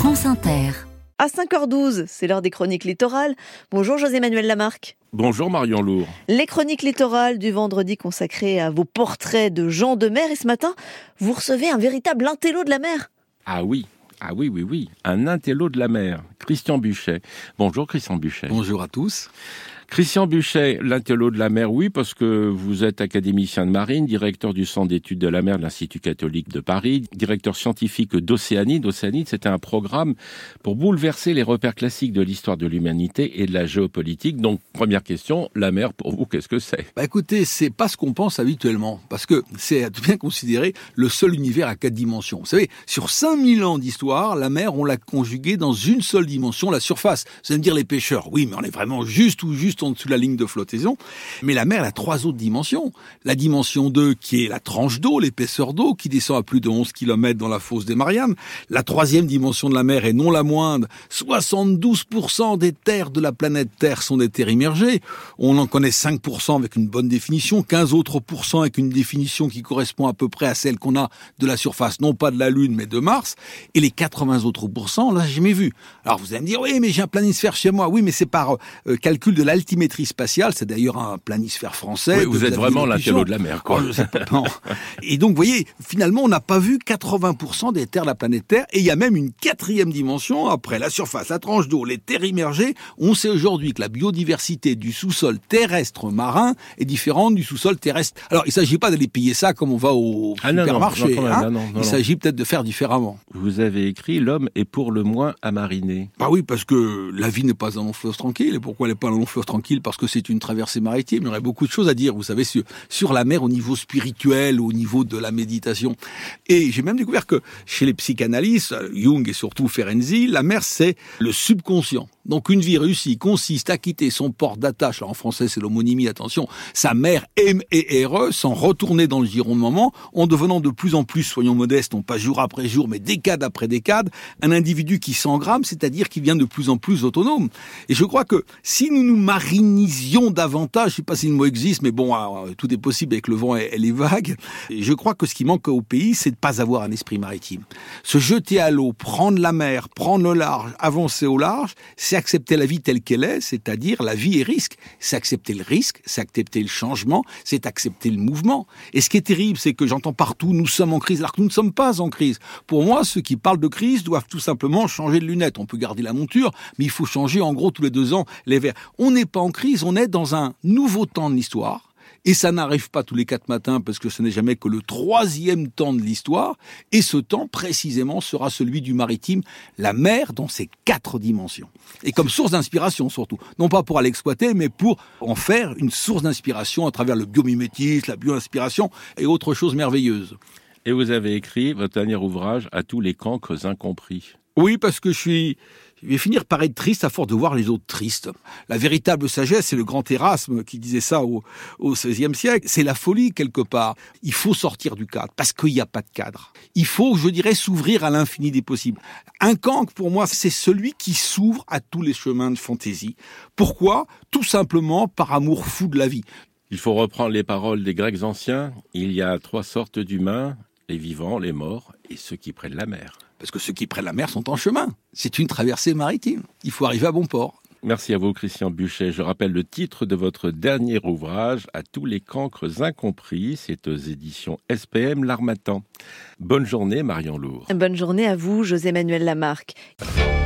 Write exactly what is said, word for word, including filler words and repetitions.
France Inter. À cinq heures douze, c'est l'heure des chroniques littorales. Bonjour José-Manuel Lamarque. Bonjour Marion Lourd. Les chroniques littorales du vendredi consacrées à vos portraits de gens de mer. Et ce matin, vous recevez un véritable intello de la mer. Ah oui, ah oui, oui, oui, un intello de la mer, Christian Buchet. Bonjour Christian Buchet. Bonjour à tous. Christian Buchet, l'intello de la mer, oui, parce que vous êtes académicien de marine, directeur du Centre d'études de la mer de l'Institut catholique de Paris, directeur scientifique d'Océanide. Océanide, c'était un programme pour bouleverser les repères classiques de l'histoire de l'humanité et de la géopolitique. Donc, première question, la mer, pour vous, qu'est-ce que c'est ? Bah écoutez, c'est pas ce qu'on pense habituellement, parce que c'est bien considéré le seul univers à quatre dimensions. Vous savez, sur cinq mille ans d'histoire, la mer, on l'a conjuguée dans une seule dimension, la surface. Vous allez me dire les pêcheurs, oui, mais on est vraiment juste ou juste en dessous de la ligne de flottaison. Mais la mer, elle a trois autres dimensions. La dimension deux, qui est la tranche d'eau, l'épaisseur d'eau, qui descend à plus de onze kilomètres dans la fosse des Mariannes. La troisième dimension de la mer, et non la moindre, soixante-douze pour cent des terres de la planète Terre sont des terres immergées. On en connaît cinq pour cent avec une bonne définition, quinze autres pourcents avec une définition qui correspond à peu près à celle qu'on a de la surface, non pas de la Lune, mais de Mars. Et les quatre-vingts autres pourcents, là, j'ai jamais vu. Alors vous allez me dire, oui, mais j'ai un planisphère chez moi. Oui, mais c'est par euh, calcul de l'altimétrie spatiale, c'est d'ailleurs un planisphère français. Oui, vous êtes vraiment l'intello de la mer, quoi. Oh, et donc, vous voyez, finalement, on n'a pas vu quatre-vingts pour cent des terres de la planète Terre, et il y a même une quatrième dimension, après la surface, la tranche d'eau, les terres immergées. On sait aujourd'hui que la biodiversité du sous-sol terrestre marin est différente du sous-sol terrestre. Alors, il ne s'agit pas d'aller payer ça comme on va au ah, non, supermarché. Non, non, hein non, non, non, il s'agit peut-être de faire différemment. Vous avez écrit « L'homme est pour le moins à mariner ». Bah oui, parce que la vie n'est pas un long fleuve tranquille. Et pourquoi elle n'est pas un long fleuve tranquille ? Parce que c'est une traversée maritime. Il y aurait beaucoup de choses à dire, vous savez, sur, sur la mer au niveau spirituel, au niveau de la méditation. Et j'ai même découvert que chez les psychanalystes, Jung et surtout Ferenczi, la mer, c'est le subconscient. Donc une vie réussie consiste à quitter son port d'attache, alors en français c'est l'homonymie, attention, sa mère M et R E, sans retourner dans le giron de maman, en devenant de plus en plus, soyons modestes, non pas jour après jour, mais décade après décade, un individu qui s'engramme, c'est-à-dire qui devient de plus en plus autonome. Et je crois que si nous nous marinisions davantage, je sais pas si le mot existe, mais bon, alors, tout est possible avec le vent et les vagues, et je crois que ce qui manque au pays, c'est de pas avoir un esprit maritime. Se jeter à l'eau, prendre la mer, prendre le large, avancer au large, c'est accepter la vie telle qu'elle est, c'est-à-dire la vie et risque. C'est accepter le risque, c'est accepter le changement, c'est accepter le mouvement. Et ce qui est terrible, c'est que j'entends partout, nous sommes en crise, alors que nous ne sommes pas en crise. Pour moi, ceux qui parlent de crise doivent tout simplement changer de lunettes. On peut garder la monture, mais il faut changer en gros tous les deux ans les verres. On n'est pas en crise, on est dans un nouveau temps de l'histoire. Et ça n'arrive pas tous les quatre matins parce que ce n'est jamais que le troisième temps de l'histoire. Et ce temps, précisément, sera celui du maritime, la mer dans ses quatre dimensions. Et comme source d'inspiration, surtout. Non pas pour aller exploiter, mais pour en faire une source d'inspiration à travers le biomimétisme, la bio-inspiration et autre chose merveilleuse. Et vous avez écrit votre dernier ouvrage « À tous les cancres incompris ». Oui, parce que je suis... Je vais finir par être triste à force de voir les autres tristes. La véritable sagesse, c'est le grand Erasme qui disait ça au, au seizième siècle. C'est la folie, quelque part. Il faut sortir du cadre, parce qu'il n'y a pas de cadre. Il faut, je dirais, s'ouvrir à l'infini des possibles. Un cancre, pour moi, c'est celui qui s'ouvre à tous les chemins de fantaisie. Pourquoi ? Tout simplement par amour fou de la vie. Il faut reprendre les paroles des Grecs anciens. Il y a trois sortes d'humains, les vivants, les morts et ceux qui prennent la mer. Parce que ceux qui prennent la mer sont en chemin. C'est une traversée maritime. Il faut arriver à bon port. Merci à vous, Christian Buchet. Je rappelle le titre de votre dernier ouvrage, « À tous les cancres incompris ». C'est aux éditions S P M L'Harmattan. Bonne journée, Marion Lourd. Bonne journée à vous, José-Manuel Lamarque.